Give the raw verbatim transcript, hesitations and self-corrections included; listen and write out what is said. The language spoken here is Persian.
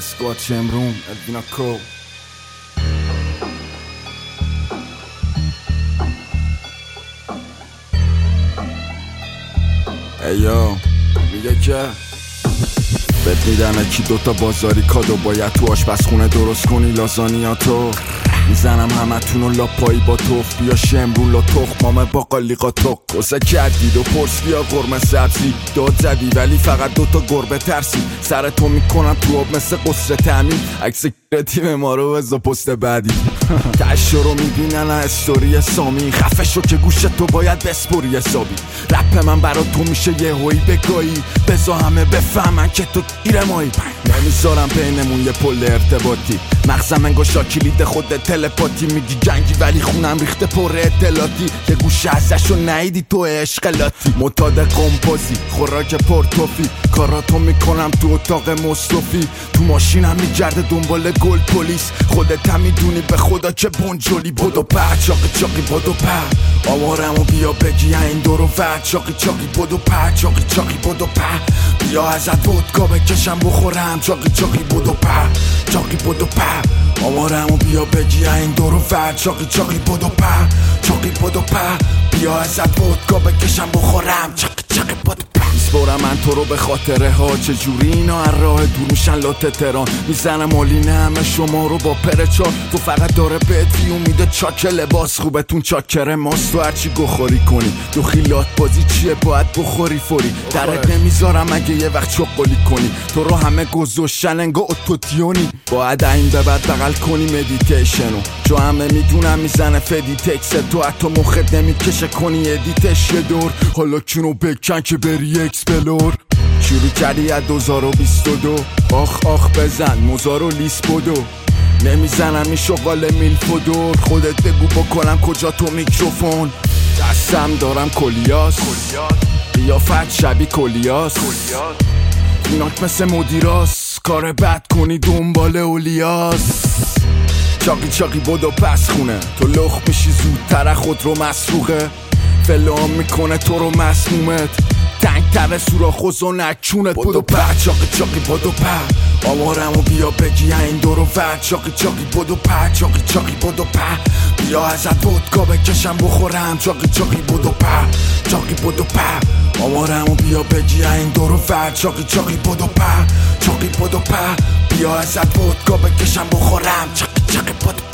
اسکوات چمرون الوینا کو ایو میگه که بهت میدن اکی دوتا بازاری کادو باید تو آشپزخونه درست کنی لازانیاتو میزنم همه تونو لاپایی با توف بیا شمرون لا تخمامه با قالیقا تو کسه کردید و پرس بیا قرمه سبزی داد زدی ولی فقط دوتا گربه ترسی سر تو میکنم تو آب مثل قصر تعمید عکس تیم ما رو بزا پست بعدی تشو رو میبینن استوری سامی خفه شو که گوش تو باید بسپوری حسابی رپ من برا تو میشه یه هوی بگایی بزا همه بفهمن که تو گیره مایی نمیذارم بینمون یه پل ارتباطی مغزم انگا شاکیلید خود تلپاتی میگی جنگی ولی خونم ریخته پر اطلاعاتی یه گوشه ازشو نهیدی تو عشقلاتی متاد قمپازی خوراک پرتوفی کاراتو میکنم تو اتاق مصطفی تو ماشینم میگرده دنبال گل پلیس خودت هم میدونی به خدا که بونجولی بدو په چاقی چاقی بدو په آوارمو بیا بگی این دورو ور چاقی چاقی بدو په چاقی چاقی بدو په بیا ازت ودکا بکشم بخورم چاقی چاقی بدو په چاقی بدو په آوارمو بیا بگی این دورو ور چاقی چاقی بدو په چاقی بدو په بیا ازت ودکا بکشم بخورم چاقی چاقی بدو په میسپرم من تو رو به خاطره ها چجوری اینا از راه دور میشن لات تران میزنم مالینه همه شما رو با پرچا تو فقط داره بهت ویو میده چاک لباس خوبتون چاکره ماست تو هرچی گوخوری کنی تو خیلات بازی چیه باید بخوری فوری درت نمیذارم اگه یه وقت چقلی کنی تو رو همه گذاشتن انگا اتوتیونی باید این به بعد بغل کنی مدیتیشنو چو همه میدونم میزنه فدی تکس تو حتی مخت نمیکشه کنی ادیتش یه دور حالا کینو بکن که بری اکسپلور شروع کردی از دوزار و بیست و دو آخ آخ بزن موزار و لیس بدو نمیزنم این شغال میلف و دور خودت بگو بکنم کجا تو میکروفون دستم دارم کلیاس قیافت شبی کلیاس اینات مثل مدیراس کار بد کنی دنبال اولیاس چاقی چاقی بدو پس خونه تو لخ میشی زودتر خود رو مسروقه فلان میکنه تو رو مسمومت تنگ تر سوراخ و زنکونت بدو په چاقی چاقی بدو په آوارمو بیا بگی این دورو ور چاقی چاقی بدو په چاقی چاقی بدو په بیا ازت ودکا بکشم بخورم چاقی چاقی بدو په چاقی بدو په آوارمو بیا بگی این دورو ور چاقی چاقی بدو په چاقی بدو په بیا ازت ودکا بکشم بخورم چاقی چاقی بدو